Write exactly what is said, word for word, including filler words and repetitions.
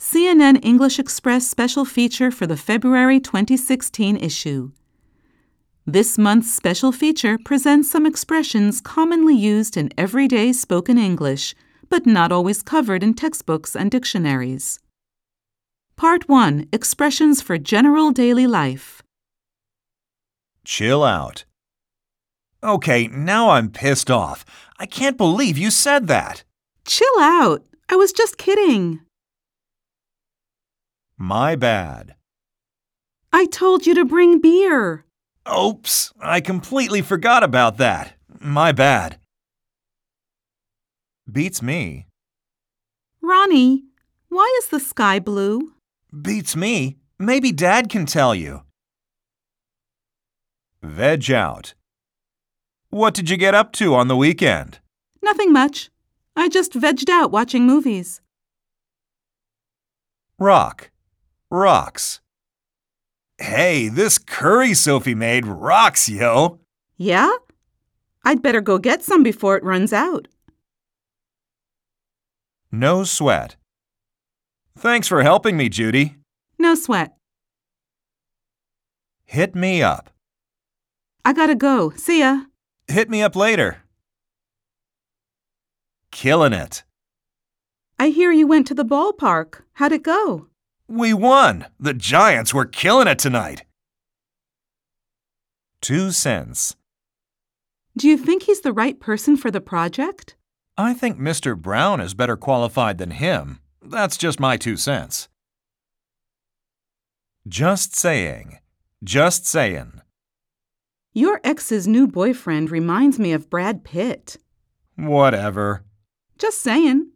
C N N English Express special feature for the February twenty sixteen issue. This month's special feature presents some expressions commonly used in everyday spoken English, but not always covered in textbooks and dictionaries. Part one. Expressions for general daily life. Chill out. Okay, now I'm pissed off. I can't believe you said that. Chill out. I was just kidding. My bad. I told you to bring beer. Oops, I completely forgot about that. My bad. Beats me. Ronnie, why is the sky blue? Beats me. Maybe Dad can tell you. Veg out. What did you get up to on the weekend? Nothing much. I just vegged out watching movies. Rock. Rocks. Hey, this curry Sophie made rocks, yo. Yeah? I'd better go get some before it runs out. No sweat. Thanks for helping me, Judy. No sweat. Hit me up. I gotta go. See ya. Hit me up later. Killing it. I hear you went to the ballpark. How'd it go? We won. The Giants were killing it tonight. Two cents. Do you think he's the right person for the project? I think Mister Brown is better qualified than him. That's just my two cents. Just saying. Just saying. Your ex's new boyfriend reminds me of Brad Pitt. Whatever. Just saying.